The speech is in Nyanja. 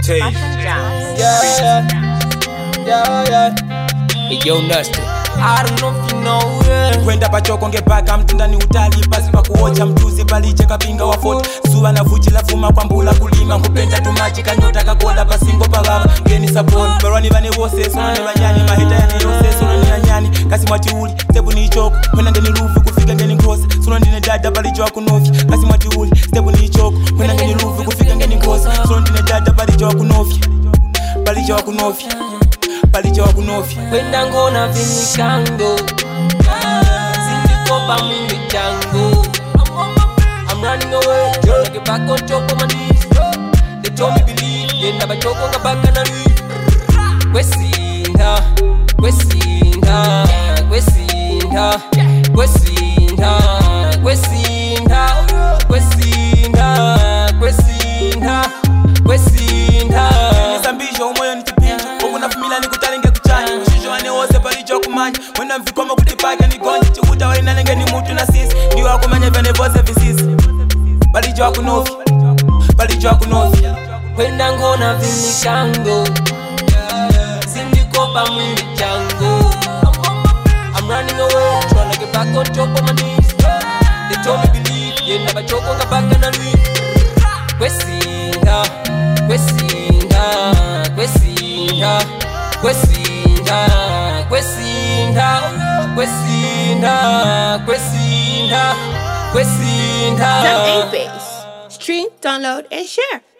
Hey, yo, Nasty. I don't know if you know, yeah. Kwenda pachoko ngepaka mtindani utali pasi pa kuocha mchuzi paliche kapinga wa foto suwa na vuchi la fuma kwa mbula kulima kupenda tumachi kanyota kakola pasingo pagaba geni support barwani bane wose sona ne banyani maheta ya yose sona ni anyani kasi mwatiuli step ni choko kwenda ngeni rufu kufika ngeni cross sona ndine dada palicho kunofi kasi mwatiuli step ni choko kwenda ngeni rufu kufika ngeni cross sona ndine dada palicho kunofi palicho kunofi palicho kunofi Kwenda ngona vinikango Sindikopa mwingi chango I'm running away, trying to get back on top of my knees. They told me believe, yenda bachoko ngabaka na lui Kwesinda, kwesinda, kwesinda, kwesinda, kwesinda, kwesinda, kwesinda, kwesinda Nisambisho umoyo nitipinjo Okuna fumila nikutalenge kuchani Mshisho wane wose palicho kumanya Wenda mfikoma kutipaka nigonji Chikuta wa inalenge ni mutu na sisi Ndiwa wakumanya vene vose visisi Palicho wakunofi Palicho wakunofi Kwenda ngona vinikango Sindikopa mwingi chango I'm running away, trying to get back on top of my knees. They told me believe, yenda bachoko ngabaka na lui Kwesinda, kwesinda, kwesinda, kwesinda, kwesinda, kwesinda, kwesinda, kwesinda. Some 8 Base. Stream, download, and share.